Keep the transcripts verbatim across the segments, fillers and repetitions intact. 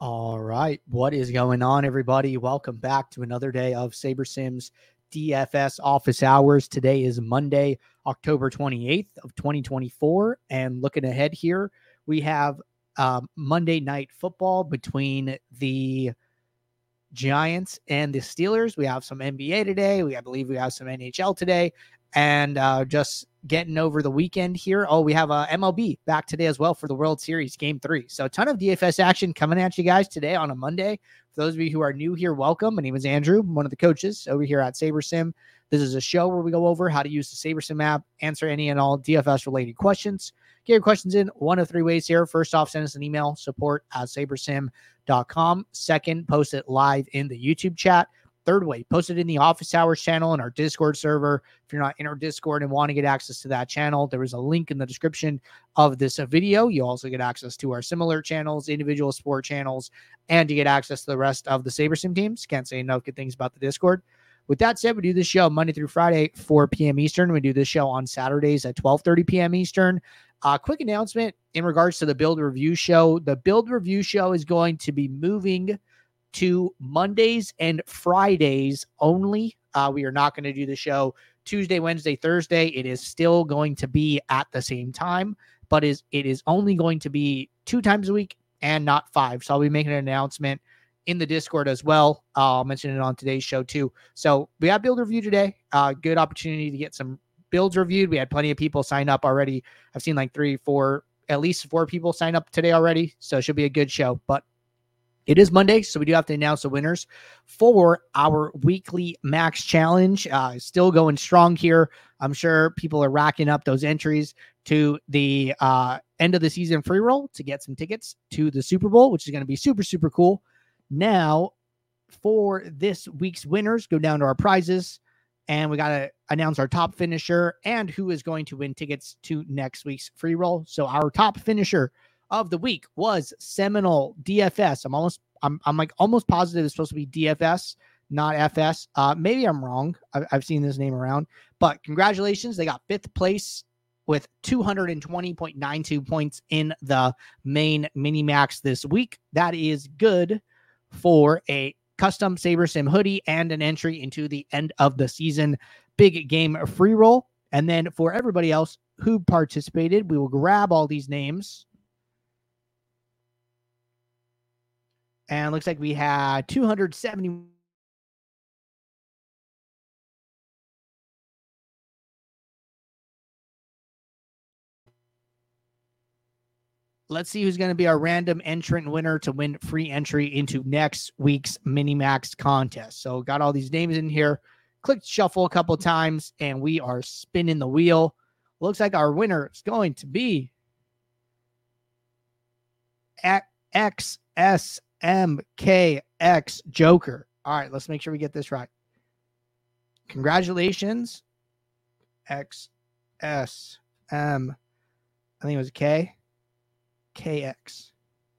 All right. What is going on, everybody? Welcome back to another day of SaberSims D F S office hours. Today is Monday, October twenty-eighth of twenty twenty-four. And looking ahead here, we have um, Monday night football between the Giants and the Steelers. We have some N B A today. We, I believe we have some N H L today. And uh, just getting over the weekend here. Oh, we have a M L B back today as well for the World Series Game three. So a ton of D F S action coming at you guys today on a Monday. For those of you who are new here, welcome. My name is Andrew, one of the coaches over here at SaberSim. This is a show where we go over how to use the SaberSim app, answer any and all D F S related questions. Get your questions in one of three ways here. First off, send us an email, support at sabersim dot com. Second, post it live in the YouTube chat. Third way, post it in the office hours channel in our Discord server. If you're not in our Discord and want to get access to that channel, there is a link in the description of this video. You also get access to our similar channels, individual sport channels, and you get access to the rest of the SaberSim teams. Can't say enough good things about the Discord. With that said, we do this show Monday through Friday, four p.m. Eastern. We do this show on Saturdays at twelve thirty p.m. Eastern. Uh, quick announcement in regards to the Build Review Show. The Build Review Show is going to be moving to Mondays and Fridays only. Uh, we are not going to do the show Tuesday, Wednesday, Thursday. It is still going to be at the same time, but is it is only going to be two times a week and not five. So I'll be making an announcement in the Discord as well. Uh, I'll mention it on today's show too. So we have Build Review today. Uh, good opportunity to get some builds reviewed. We had plenty of people sign up already. I've seen like three, four, at least four people sign up today already. So it should be a good show, but it is Monday, so we do have to announce the winners for our weekly max challenge. Uh, still going strong here. I'm sure people are racking up those entries to the uh, end of the season free roll to get some tickets to the Super Bowl, which is going to be super, super cool. Now, for this week's winners, go down to our prizes, and we got to announce our top finisher and who is going to win tickets to next week's free roll. So our top finisher of the week was Seminole D F S. I'm almost, I'm, I'm like almost positive it's supposed to be D F S, not F S. Uh, maybe I'm wrong. I've, I've seen this name around, but congratulations. They got fifth place with two hundred twenty point nine two points in the main mini max this week. That is good for a custom SaberSim hoodie and an entry into the end of the season big game free roll. And then for everybody else who participated, we will grab all these names. And it looks like we had two hundred seventy. Let's see who's going to be our random entrant winner to win free entry into next week's Minimax contest. So got all these names in here. Clicked shuffle a couple times, and we are spinning the wheel. Looks like our winner is going to be X S M K X Joker. All right, let's make sure we get this right. Congratulations, X S M. I think it was K. K X.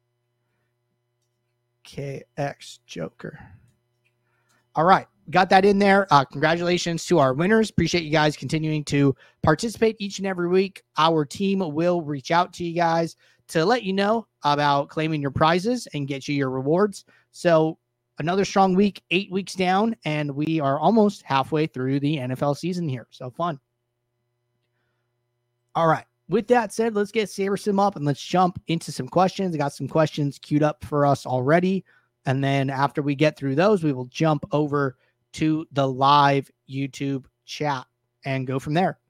K X Joker. All right, got that in there. Uh, congratulations to our winners. Appreciate you guys continuing to participate each and every week. Our team will reach out to you guys to let you know about claiming your prizes and get you your rewards. So another strong week, eight weeks down, and we are almost halfway through the N F L season here. So fun. All right. With that said, let's get SaberSim up and let's jump into some questions. I got some questions queued up for us already. And then after we get through those, we will jump over to the live YouTube chat and go from there.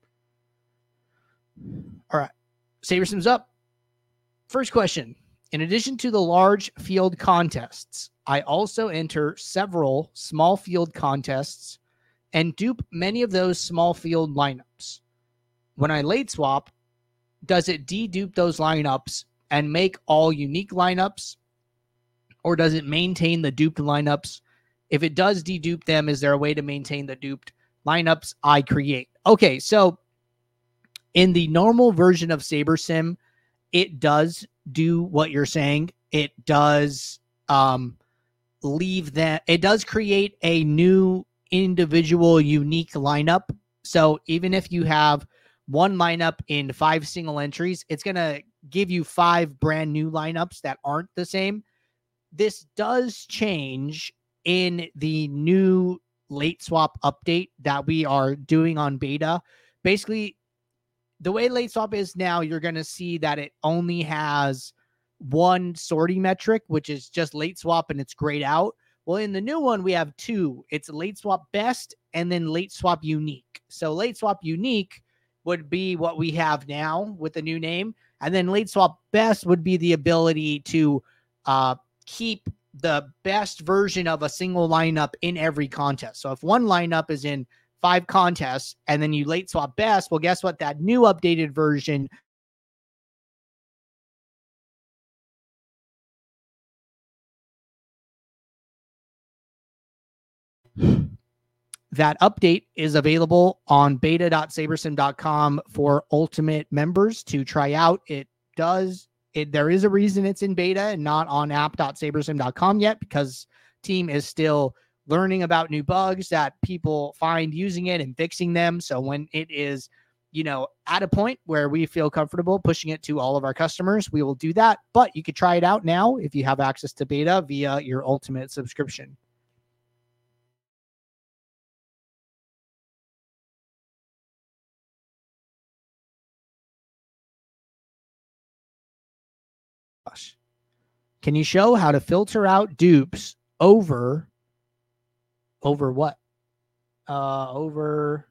All right. SaberSim's up. First question. In addition to the large field contests, I also enter several small field contests and dupe many of those small field lineups. When I late swap, does it dedupe those lineups and make all unique lineups, or does it maintain the duped lineups? If it does dedupe them, is there a way to maintain the duped lineups I create? Okay, so in the normal version of SaberSim, it does do what you're saying. It does um, leave that. It does create a new individual unique lineup. So even if you have one lineup in five single entries, it's going to give you five brand new lineups that aren't the same. this does change in the new late swap update that we are doing on beta. Basically, the way late swap is now, you're going to see that it only has one sorting metric, which is just late swap and it's grayed out. Well, in the new one, we have two. It's late swap best and then late swap unique. So late swap unique would be what we have now with the new name. And then late swap best would be the ability to uh, keep the best version of a single lineup in every contest. So if one lineup is in five contests and then you late swap best, well, guess what? That new updated version that update is available on beta dot sabersim dot com for Ultimate members to try out. It does it there is a reason it's in beta and not on app dot sabersim dot com yet, because team is still learning about new bugs that people find using it and fixing them. So when it is, you know, at a point where we feel comfortable pushing it to all of our customers, we will do that. But you could try it out now if you have access to beta via your Ultimate subscription. Can you show how to filter out dupes over over what? Uh, over.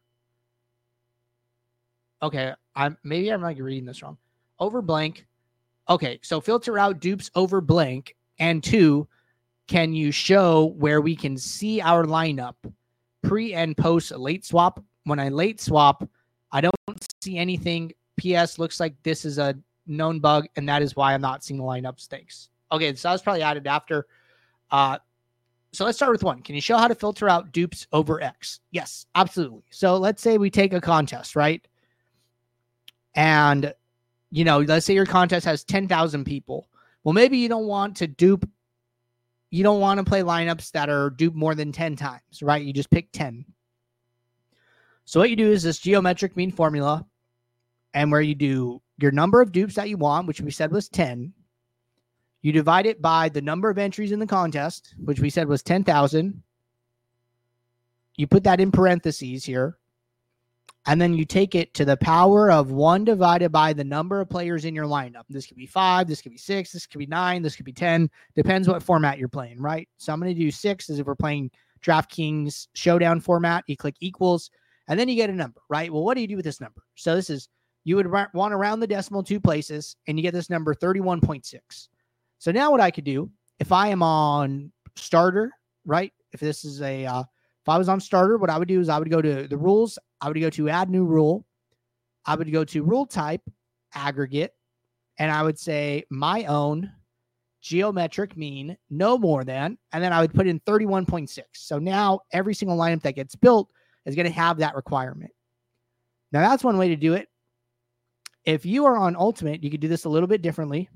Okay, I'm maybe I'm like reading this wrong. Over blank. Okay, so filter out dupes over blank. And two, can you show where we can see our lineup pre and post late swap? When I late swap, I don't see anything. P S looks like this is a known bug, and that is why I'm not seeing the lineups. Thanks. Okay, so that was probably added after. Uh, so let's start with one. Can you show how to filter out dupes over X? Yes, absolutely. So let's say we take a contest, right? And, you know, let's say your contest has ten thousand people. Well, maybe you don't want to dupe. You don't want to play lineups that are duped more than ten times, right? You just pick ten. So what you do is this geometric mean formula, and where you do your number of dupes that you want, which we said was ten. You divide it by the number of entries in the contest, which we said was ten thousand. You put that in parentheses here. And then you take it to the power of one divided by the number of players in your lineup. This could be five, this could be six, this could be nine, this could be ten. Depends what format you're playing, right? So I'm going to do six as if we're playing DraftKings Showdown format. You click equals, and then you get a number, right? Well, what do you do with this number? So this is, you would want to round the decimal two places, and you get this number thirty-one point six. So now what I could do, if I am on starter, right? If this is a, uh, if I was on starter, what I would do is I would go to the rules. I would go to add new rule. I would go to rule type, aggregate, and I would say my own geometric mean no more than, and then I would put in thirty-one point six. So now every single lineup that gets built is going to have that requirement. Now that's one way to do it. If you are on Ultimate, you could do this a little bit differently.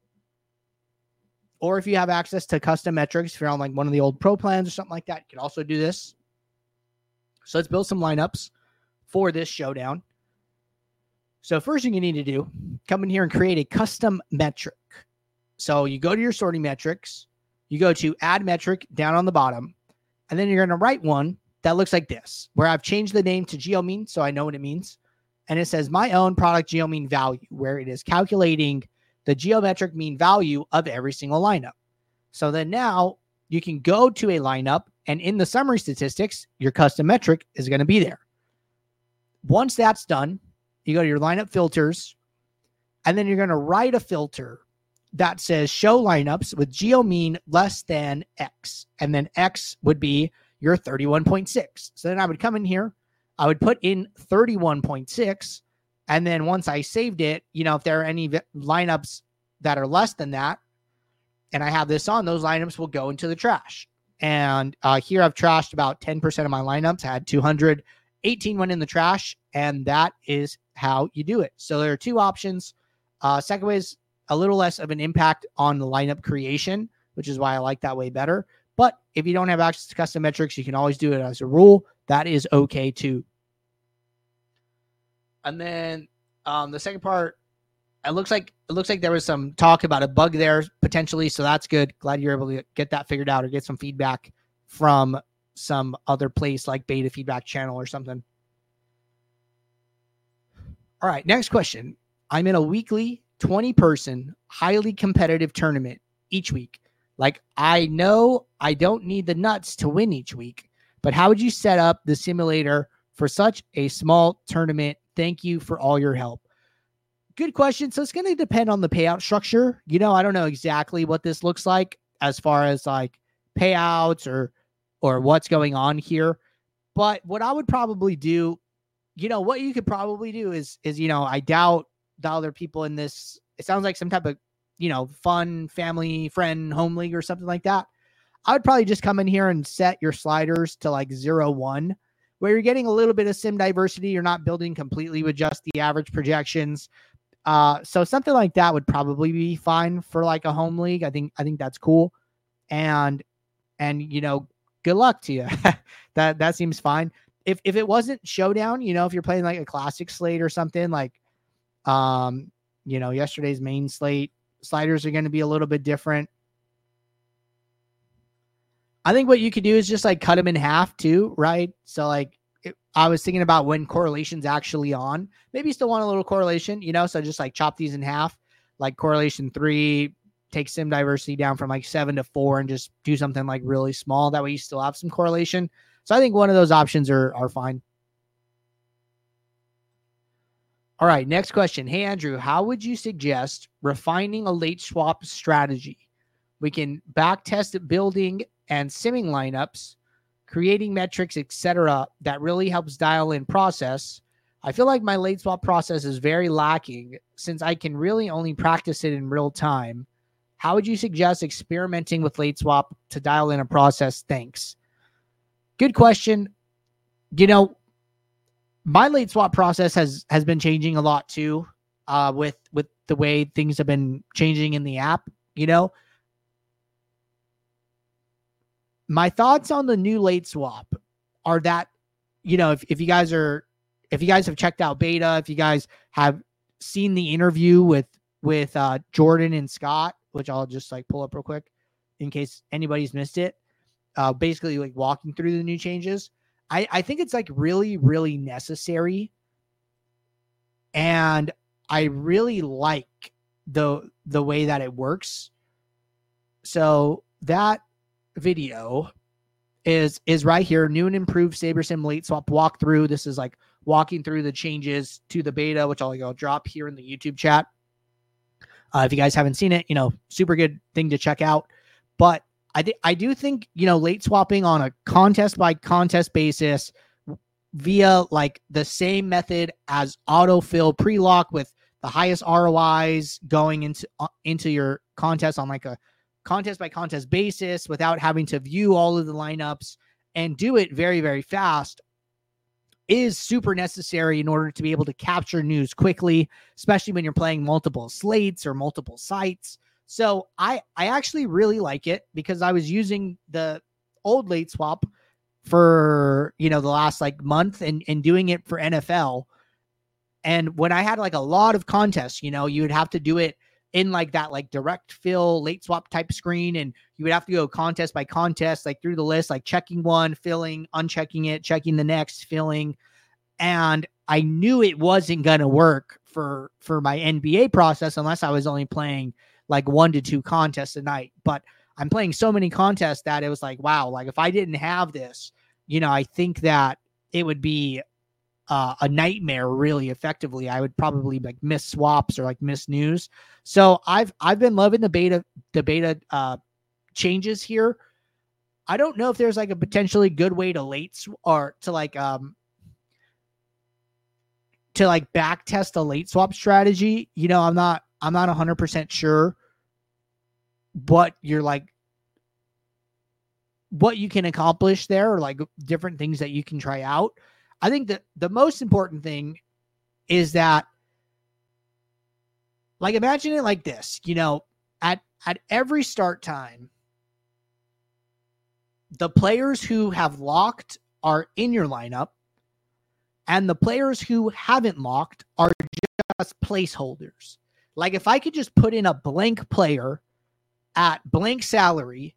Or if you have access to custom metrics, if you're on like one of the old pro plans or something like that, you can also do this. So let's build some lineups for this showdown. So first thing you need to do, come in here and create a custom metric. So you go to your sorting metrics, you go to add metric down on the bottom, and then you're going to write one that looks like this, where I've changed the name to GeoMean so I know what it means. And it says my own product GeoMean value, where it is calculating the geometric mean value of every single lineup. So then now you can go to a lineup, and in the summary statistics, your custom metric is going to be there. Once that's done, you go to your lineup filters, and then you're going to write a filter that says show lineups with GeoMean less than X. And then X would be your thirty-one point six. So then I would come in here, I would put in thirty-one point six. And then once I saved it, you know, if there are any v- lineups that are less than that, and I have this on, those lineups will go into the trash. And uh, here I've trashed about ten percent of my lineups. I had two hundred, eighteen went in the trash, and that is how you do it. So there are two options. Uh, second way is a little less of an impact on the lineup creation, which is why I like that way better. But if you don't have access to custom metrics, you can always do it as a rule. That is okay too. And then um, the second part it looks like it looks like there was some talk about a bug there potentially, so that's good. Glad you're able to get that figured out or get some feedback from some other place like Beta Feedback Channel or something. All right, next question. I'm in a weekly twenty person highly competitive tournament each week. Like, I know I don't need the nuts to win each week, but how would you set up the simulator for such a small tournament? Thank you for all your help. Good question. So it's going to depend on the payout structure. You know, I don't know exactly what this looks like as far as like payouts or or what's going on here. But what I would probably do, you know, what you could probably do is, is, you know, I doubt the other people in this, it sounds like some type of, you know, fun family, friend, home league or something like that. I would probably just come in here and set your sliders to like zero, one, where you're getting a little bit of sim diversity. You're not building completely with just the average projections. Uh, so something like that would probably be fine for like a home league. I think, I think that's cool. And, and, you know, good luck to you. that, that seems fine. If, if it wasn't showdown, you know, if you're playing like a classic slate or something like, um, you know, yesterday's main slate, sliders are going to be a little bit different. I think what you could do is just like cut them in half too, right? So like, it, I was thinking about when correlation's actually on. Maybe you still want a little correlation, you know, so just like chop these in half, like correlation three, take sim diversity down from like seven to four and just do something like really small. That way you still have some correlation. So I think one of those options are, are fine. All right, next question. Hey, Andrew, how would you suggest refining a late swap strategy? We can back test it, building and simming lineups, creating metrics, et cetera. That really helps dial in process. I feel like my late swap process is very lacking since I can really only practice it in real time. How would you suggest experimenting with late swap to dial in a process? Thanks. Good question. You know, my late swap process has has been changing a lot too, uh, with with the way things have been changing in the app. You know, my thoughts on the new late swap are that, you know, if, if you guys are, if you guys have checked out beta, if you guys have seen the interview with, with uh, Jordan and Scott, which I'll just like pull up real quick in case anybody's missed it, uh, basically like walking through the new changes. I, I think it's like really, really necessary. And I really like the, the way that it works. So that video is is right here. New and improved SaberSim late swap walkthrough. This is like walking through the changes to the beta, which I'll, I'll drop here in the YouTube chat. Uh, if you guys haven't seen it, you know, super good thing to check out. But I think I do think, you know, late swapping on a contest by contest basis via like the same method as autofill pre-lock with the highest R O Is going into uh, into your contest on like a contest by contest basis without having to view all of the lineups and do it very, very fast is super necessary in order to be able to capture news quickly, especially when you're playing multiple slates or multiple sites. So I, I actually really like it because I was using the old late swap for, you know, the last like month and, and doing it for N F L. And when I had like a lot of contests, you know, you would have to do it in like that, like direct fill late swap type screen. And you would have to go contest by contest, like through the list, like checking one, filling, unchecking it, checking the next, filling. And I knew it wasn't going to work for, for my N B A process unless I was only playing like one to two contests a night. But I'm playing so many contests that it was like, wow, like if I didn't have this, you know, I think that it would be Uh, a nightmare really effectively. I would probably like miss swaps or like miss news. So I've, I've been loving the beta, the beta uh, changes here. I don't know if there's like a potentially good way to late sw- or to like, um, to like back test a late swap strategy. You know, I'm not, I'm not a hundred percent sure what you're like, what you can accomplish there or like different things that you can try out. I think that the most important thing is that, like, imagine it like this, you know, at, at every start time, the players who have locked are in your lineup and the players who haven't locked are just placeholders. Like if I could just put in a blank player at blank salary,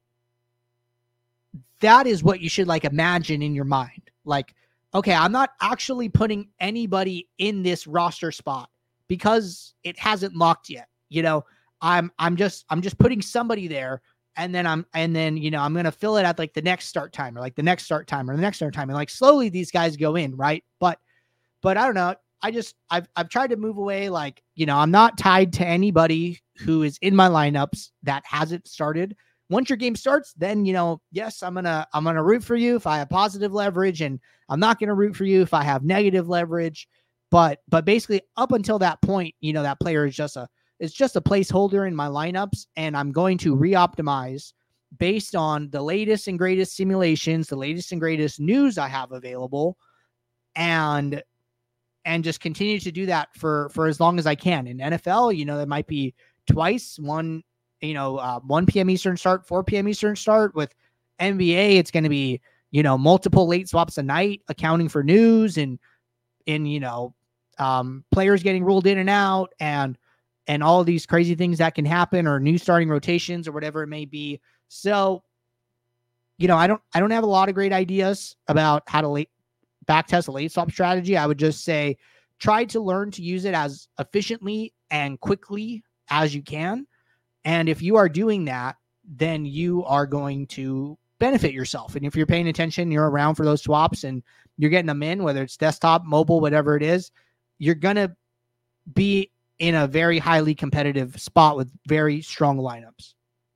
that is what you should like imagine in your mind. Like, okay, I'm not actually putting anybody in this roster spot because it hasn't locked yet. You know, I'm I'm just I'm just putting somebody there, and then I'm and then you know I'm gonna fill it at like the next start time or like the next start time or the next start time, and like slowly these guys go in, right? But but I don't know. I just I've I've tried to move away. Like, you know, I'm not tied to anybody who is in my lineups that hasn't started. Once your game starts, then, you know, yes, I'm gonna I'm gonna root for you if I have positive leverage, and I'm not gonna root for you if I have negative leverage. But but basically, up until that point, you know, that player is just a it's just a placeholder in my lineups, and I'm going to re-optimize based on the latest and greatest simulations, the latest and greatest news I have available, and and just continue to do that for for as long as I can. In N F L, you know, that might be twice, one, you know, uh, one p.m. Eastern start, four p.m. Eastern start. With N B A, it's going to be, you know, multiple late swaps a night, accounting for news and, in, you know, um, players getting ruled in and out, and, and all of these crazy things that can happen, or new starting rotations or whatever it may be. So, you know, I don't, I don't have a lot of great ideas about how to late back test a late swap strategy. I would just say, try to learn to use it as efficiently and quickly as you can. And if you are doing that, then you are going to benefit yourself. And if you're paying attention, you're around for those swaps and you're getting them in, whether it's desktop, mobile, whatever it is, you're going to be in a very highly competitive spot with very strong lineups.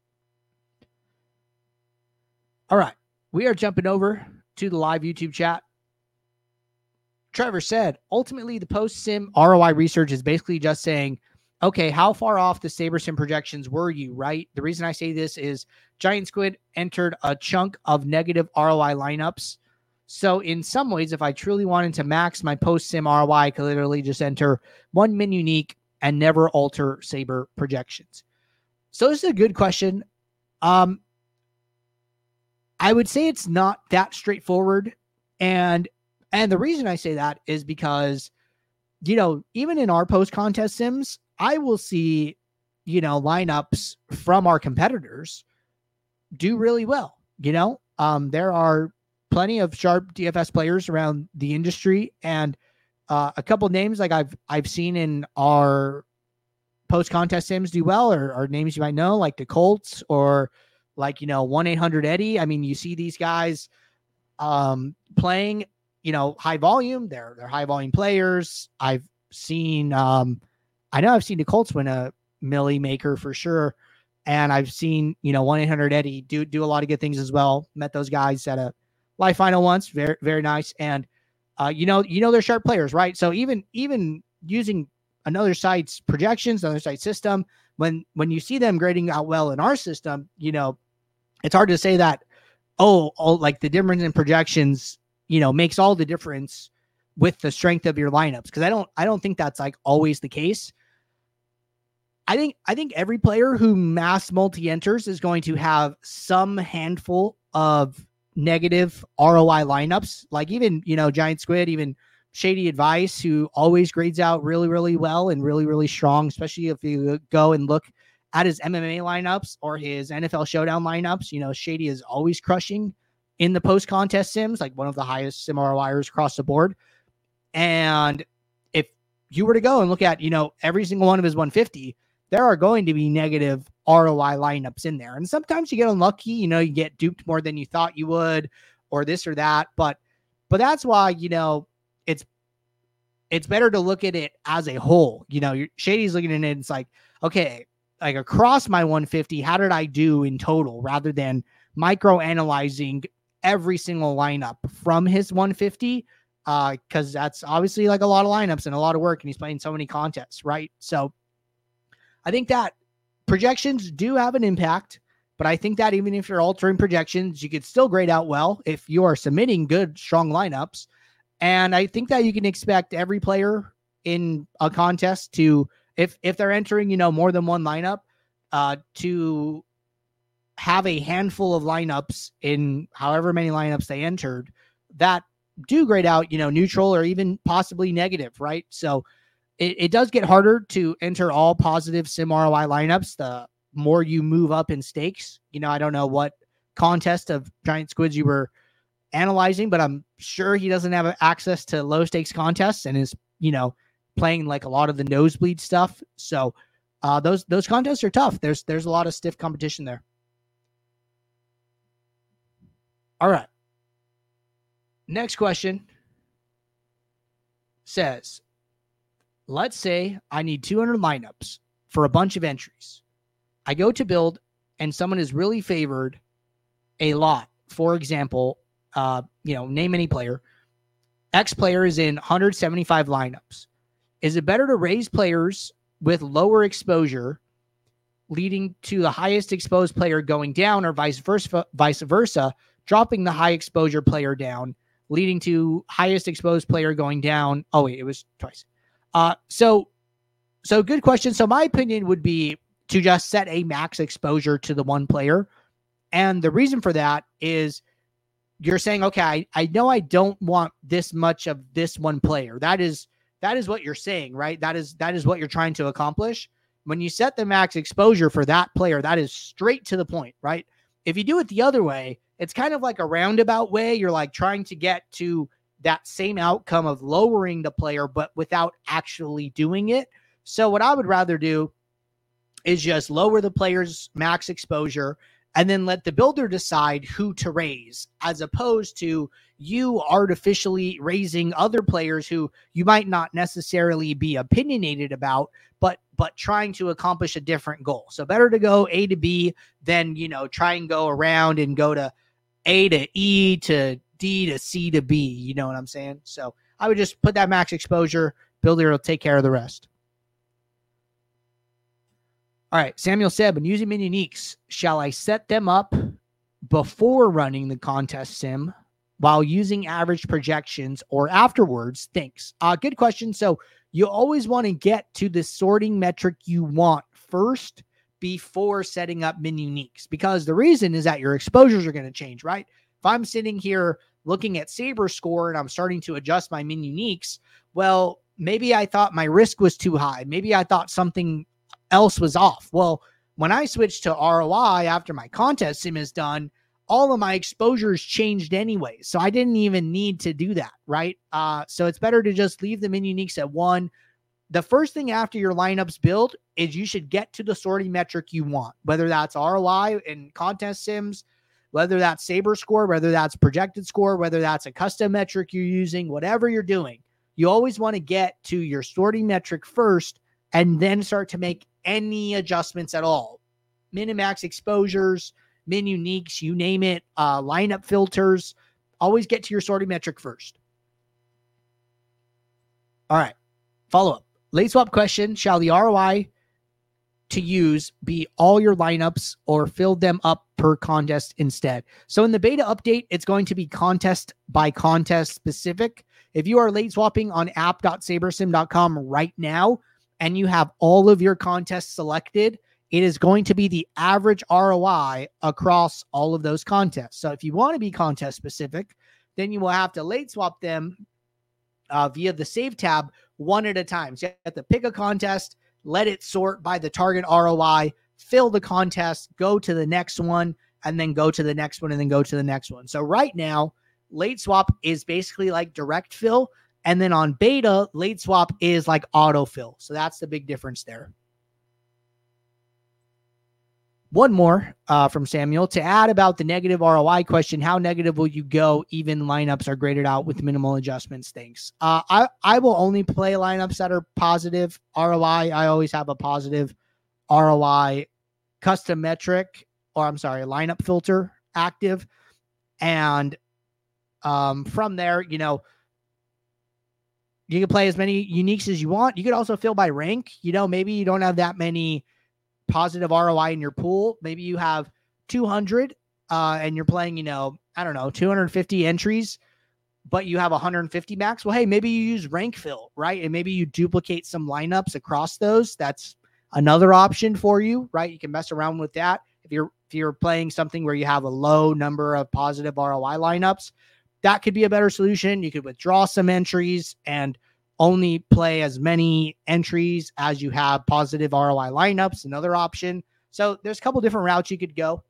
All right. We are jumping over to the live YouTube chat. Trevor said, ultimately, the post-sim R O I research is basically just saying, okay, how far off the SaberSim projections were you, right? The reason I say this is Giant Squid entered a chunk of negative R O I lineups. So in some ways, if I truly wanted to max my post-sim R O I, I could literally just enter one min unique and never alter Saber projections. So this is a good question. Um, I would say it's not that straightforward. And and the reason I say that is because, you know, even in our post-contest sims, I will see, you know, lineups from our competitors do really well. You know, um, there are plenty of sharp D F S players around the industry, and uh, a couple names like I've I've seen in our post-contest sims do well, or, or names you might know, like the Colts, or like, you know, one eight hundred Eddie. I mean, you see these guys um, playing, you know, high volume. They're they're high volume players. I've seen, um, I know I've seen the Colts win a Millie Maker for sure, and I've seen, you know, one eight hundred Eddie do do a lot of good things as well. Met those guys at a live final once, very very nice, and uh, you know, you know they're sharp players, right? So even even using another site's projections, another site system, when when you see them grading out well in our system, you know, it's hard to say that, oh, all like the difference in projections, you know, makes all the difference with the strength of your lineups. Cause I don't, I don't think that's like always the case. I think, I think every player who mass multi enters is going to have some handful of negative R O I lineups. Like even, you know, Giant Squid, even Shady Advice, who always grades out really, really well and really, really strong, especially if you go and look at his M M A lineups or his N F L Showdown lineups. You know, Shady is always crushing in the post-contest sims, like one of the highest sim R O Iers across the board. And if you were to go and look at, you know, every single one of his one fifty, there are going to be negative R O I lineups in there. And sometimes you get unlucky, you know, you get duped more than you thought you would, or this or that. But, but that's why, you know, it's, it's better to look at it as a whole. You know, you're, Shady's looking at it, and it's like, okay, like across my one fifty, how did I do in total, rather than micro analyzing every single lineup from his one fifty, uh, because that's obviously like a lot of lineups and a lot of work, and he's playing so many contests, right? So I think that projections do have an impact, but I think that even if you're altering projections, you could still grade out well if you are submitting good, strong lineups. And I think that you can expect every player in a contest to, if if they're entering, you know, more than one lineup, uh, to have a handful of lineups in however many lineups they entered that do grade out, you know, neutral or even possibly negative, right? So it, it does get harder to enter all positive sim R O I lineups the more you move up in stakes. You know, I don't know what contest of giant squids you were analyzing, but I'm sure he doesn't have access to low stakes contests and is, you know, playing like a lot of the nosebleed stuff. So uh, those those contests are tough. There's there's a lot of stiff competition there. All right. Next question says, let's say I need two hundred lineups for a bunch of entries. I go to build and someone is really favored a lot. For example, uh, you know, name any player. X player is in one hundred seventy-five lineups. Is it better to raise players with lower exposure, leading to the highest exposed player going down, or vice versa, vice versa, dropping the high exposure player down, leading to highest exposed player going down? Oh wait, it was twice. Uh, so, so good question. So my opinion would be to just set a max exposure to the one player. And the reason for that is you're saying, okay, I, I know I don't want this much of this one player. That is, that is what you're saying, right? That is, that is what you're trying to accomplish. When you set the max exposure for that player, that is straight to the point, right? If you do it the other way, it's kind of like a roundabout way. You're like trying to get to that same outcome of lowering the player, but without actually doing it. So what I would rather do is just lower the player's max exposure and then let the builder decide who to raise, as opposed to you artificially raising other players who you might not necessarily be opinionated about, but but trying to accomplish a different goal. So better to go A to B than, you know, try and go around and go to A to E to D to C to B. You know what I'm saying? So I would just put that max exposure. Builder will take care of the rest. All right, Samuel said, when using min uniques, shall I set them up before running the contest sim while using average projections or afterwards? Thanks. Uh, good question. So you always want to get to the sorting metric you want first before setting up min uniques, because the reason is that your exposures are going to change, right? If I'm sitting here looking at Saber score and I'm starting to adjust my min uniques, well, maybe I thought my risk was too high. Maybe I thought something else was off. Well, when I switched to R O I after my contest sim is done, all of my exposures changed anyway. So I didn't even need to do that, right? Uh, so it's better to just leave the min uniques at one. The first thing after your lineups build is you should get to the sorting metric you want, whether that's R O I in contest sims, whether that's Saber score, whether that's projected score, whether that's a custom metric you're using, whatever you're doing. You always want to get to your sorting metric first and then start to make any adjustments at all. Min and max exposures, min uniques, you name it, uh, lineup filters. Always get to your sorting metric first. All right. Follow up. Late swap question. Shall the R O I to use be all your lineups or fill them up per contest instead? So in the beta update, it's going to be contest by contest specific. If you are late swapping on app dot sabersim dot com right now, and you have all of your contests selected, it is going to be the average R O I across all of those contests. So if you want to be contest specific, then you will have to late swap them uh, via the save tab one at a time. So you have to pick a contest, let it sort by the target R O I, fill the contest, go to the next one, and then go to the next one, and then go to the next one. So right now, late swap is basically like direct fill. And then on beta, late swap is like autofill. So that's the big difference there. One more uh, from Samuel. To add about the negative R O I question, how negative will you go even lineups are graded out with minimal adjustments? Thanks. Uh, I, I will only play lineups that are positive R O I. I always have a positive R O I custom metric, or I'm sorry, lineup filter active. And um, from there, you know, you can play as many uniques as you want. You could also fill by rank. You know, maybe you don't have that many positive R O I in your pool. Maybe you have two hundred uh, and you're playing, you know, I don't know, two hundred fifty entries, but you have one hundred fifty max. Well, hey, maybe you use rank fill, right? And maybe you duplicate some lineups across those. That's another option for you, right? You can mess around with that. If you're, if you're playing something where you have a low number of positive R O I lineups, that could be a better solution. You could withdraw some entries and only play as many entries as you have positive R O I lineups, another option. So there's a couple different routes you could go.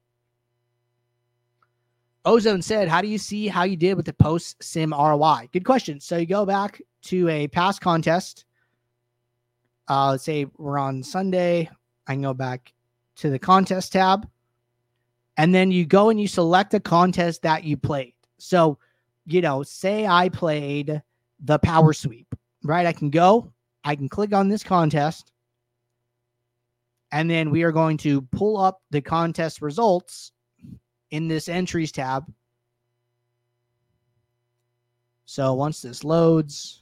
Ozone said, how do you see how you did with the post sim R O I? Good question. So you go back to a past contest. Uh, let's say we're on Sunday. I can go back to the contest tab. And then you go and you select a contest that you played. So, you know, say I played the power sweep, right? I can go, I can click on this contest. And then we are going to pull up the contest results in this entries tab. So once this loads,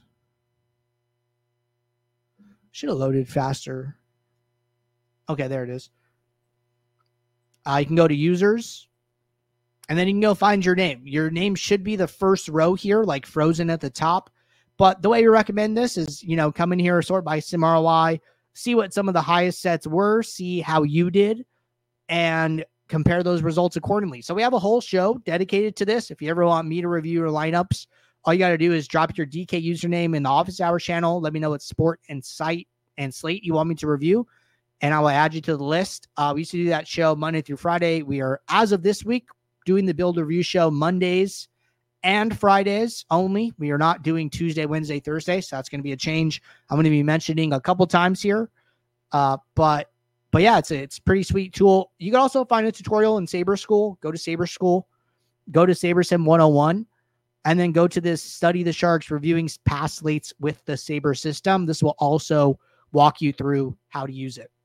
should have loaded faster. Okay, there it is. Uh, you can go to users, and then you can go find your name. Your name should be the first row here, like frozen at the top. But the way we recommend this is, you know, come in here, sort by sim R O I, see what some of the highest sets were, see how you did, and compare those results accordingly. So we have a whole show dedicated to this. If you ever want me to review your lineups, all you got to do is drop your D K username in the office hours channel. Let me know what sport and site and slate you want me to review, and I will add you to the list. Uh, we used to do that show Monday through Friday. We are, as of this week, doing the build review show Mondays and Fridays only. We are not doing Tuesday, Wednesday, Thursday. So that's going to be a change I'm going to be mentioning a couple times here. Uh, but But yeah, it's a, it's a pretty sweet tool. You can also find a tutorial in Saber School. Go to Saber School, go to SaberSim one oh one, and then go to this Study the Sharks, reviewing past slates with the Saber system. This will also walk you through how to use it.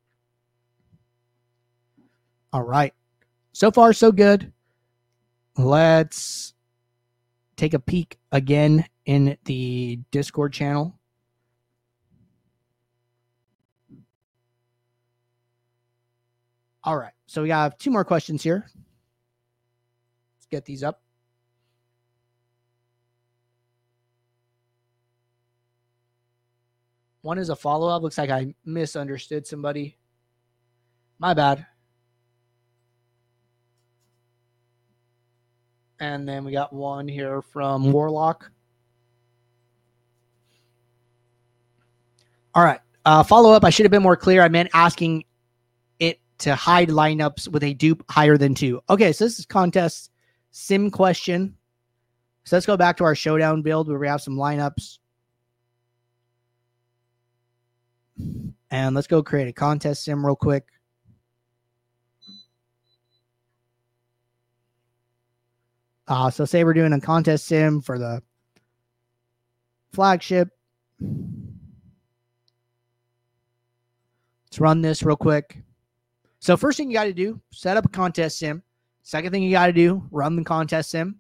All right. So far, so good. Let's take a peek again in the Discord channel. All right, so we have two more questions here. Let's get these up. One is a follow-up. Looks like I misunderstood somebody. My bad. And then we got one here from Warlock. All right, uh, follow-up. I should have been more clear. I meant asking it to hide lineups with a dupe higher than two. Okay, so this is contest sim question. So let's go back to our showdown build where we have some lineups. And let's go create a contest sim real quick. Uh, so say we're doing a contest sim for the flagship. Let's run this real quick. So first thing you got to do, set up a contest sim. Second thing you got to do, run the contest sim.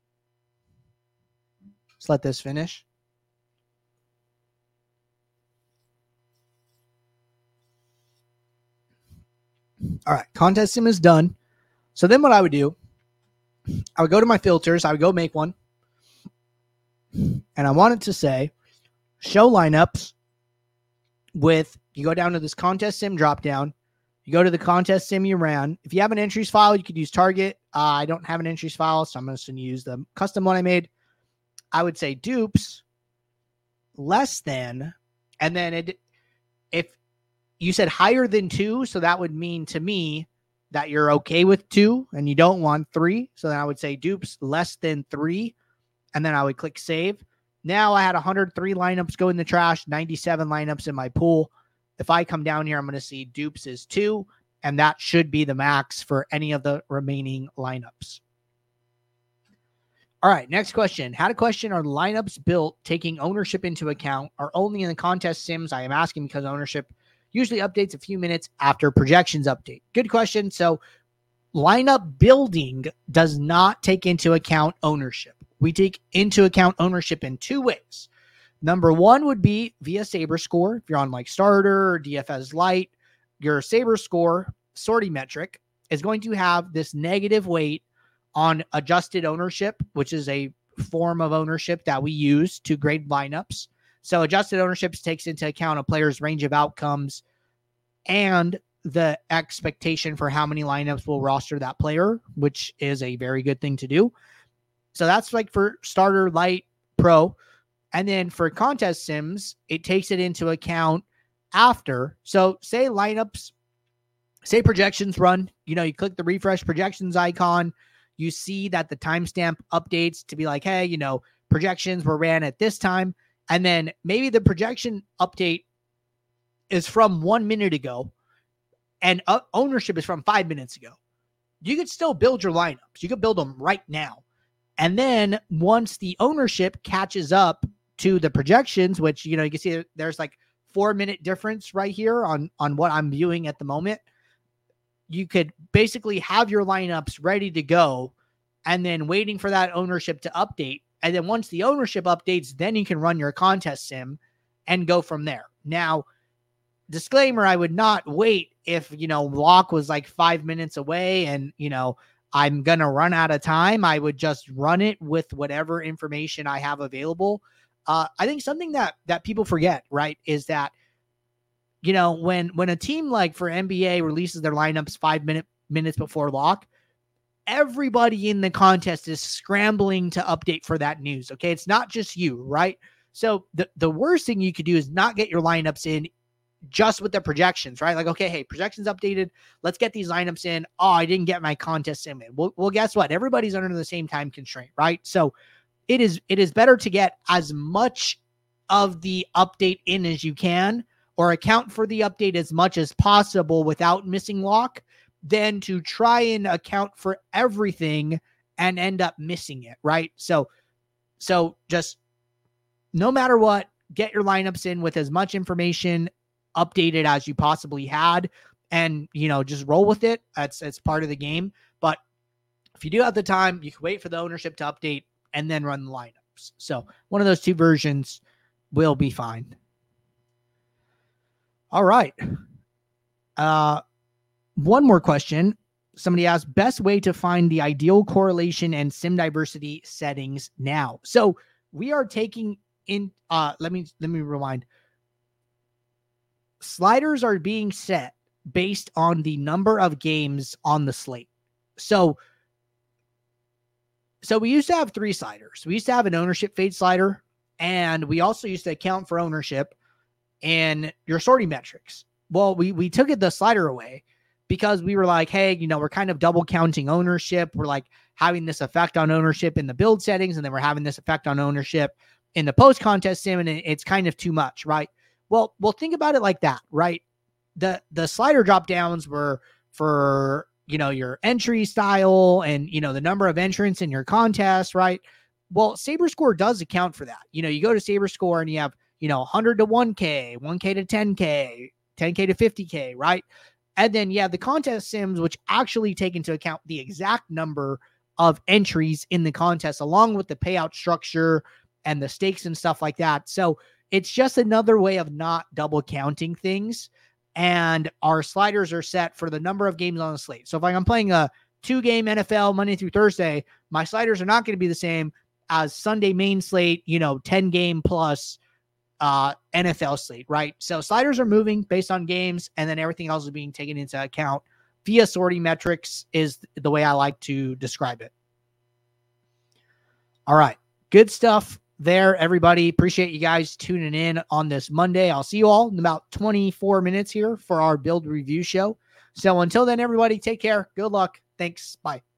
Let's let this finish. All right, contest sim is done. So then what I would do, I would go to my filters. I would go make one. And I wanted to say, show lineups with, you go down to this contest sim drop down. You go to the contest sim you ran. If you have an entries file, you could use Target. Uh, I don't have an entries file, so I'm just going to use the custom one I made. I would say dupes less than, and then it, if you said higher than two, so that would mean to me that you're okay with two and you don't want three. So then I would say dupes less than three, and then I would click save. Now I had one hundred three lineups go in the trash, ninety-seven lineups in my pool. If I come down here, I'm going to see dupes is two, and that should be the max for any of the remaining lineups. All right, next question. Had a question, are lineups built taking ownership into account or only in the contest sims? I am asking because ownership usually updates a few minutes after projections update. Good question. So lineup building does not take into account ownership. We take into account ownership in two ways. Number one would be via Saber score. If you're on like starter or D F S light, your Saber score sorting metric is going to have this negative weight on adjusted ownership, which is a form of ownership that we use to grade lineups. So adjusted ownership takes into account a player's range of outcomes and the expectation for how many lineups will roster that player, which is a very good thing to do. So that's like for starter, light, pro. And then for contest sims, it takes it into account after. So say lineups, say projections run, you know, you click the refresh projections icon, you see that the timestamp updates to be like, hey, you know, projections were ran at this time. And then maybe the projection update is from one minute ago and uh, ownership is from five minutes ago. You could still build your lineups. You could build them right now. And then once the ownership catches up to the projections, which, you know, you can see there's like four minute difference right here on, on what I'm viewing at the moment. You could basically have your lineups ready to go and then waiting for that ownership to update. And then once the ownership updates, then you can run your contest sim and go from there. Now, disclaimer, I would not wait if, you know, lock was like five minutes away and, you know, I'm going to run out of time. I would just run it with whatever information I have available. Uh, I think something that, that people forget, right, is that, you know, when, when a team like for N B A releases their lineups five minute, minutes before lock, everybody in the contest is scrambling to update for that news. Okay. It's not just you, right? So the, the worst thing you could do is not get your lineups in just with the projections, right? Like, okay, hey, projections updated. Let's get these lineups in. Oh, I didn't get my contest sim in. Well, well, guess what? Everybody's under the same time constraint, right? So it is, it is better to get as much of the update in as you can, or account for the update as much as possible without missing lock, than to try and account for everything and end up missing it, right? So, so just no matter what, get your lineups in with as much information updated as you possibly had, and, you know, just roll with it. That's, that's part of the game. But if you do have the time, you can wait for the ownership to update and then run the lineups. So one of those two versions will be fine. All right. Uh, one more question. Somebody asked, best way to find the ideal correlation and sim diversity settings now. So we are taking in, uh, let me, let me rewind. Sliders are being set based on the number of games on the slate. So, so we used to have three sliders. We used to have an ownership fade slider, and we also used to account for ownership and your sorting metrics. Well, we, we took it the slider away because we were like, hey, you know, we're kind of double counting ownership. We're like having this effect on ownership in the build settings, and then we're having this effect on ownership in the post contest sim, and it's kind of too much, right? Well, well, think about it like that, right? The the slider drop downs were for, you know, your entry style and, you know, the number of entrants in your contest, right? Well, SaberScore does account for that. You know, you go to SaberScore and you have, you know, one hundred to one K, one K to ten K, ten K to fifty K, right? And then you have the contest sims, which actually take into account the exact number of entries in the contest, along with the payout structure and the stakes and stuff like that. So it's just another way of not double counting things. And our sliders are set for the number of games on the slate. So if I'm playing a two game N F L Monday through Thursday, my sliders are not going to be the same as Sunday main slate, you know, ten game plus uh, N F L slate, right? So sliders are moving based on games, and then everything else is being taken into account via sorting metrics is the way I like to describe it. All right. Good stuff there, everybody. Appreciate you guys tuning in on this Monday. I'll see you all in about twenty-four minutes here for our build review show. So until then, everybody, take care. Good luck. Thanks. Bye.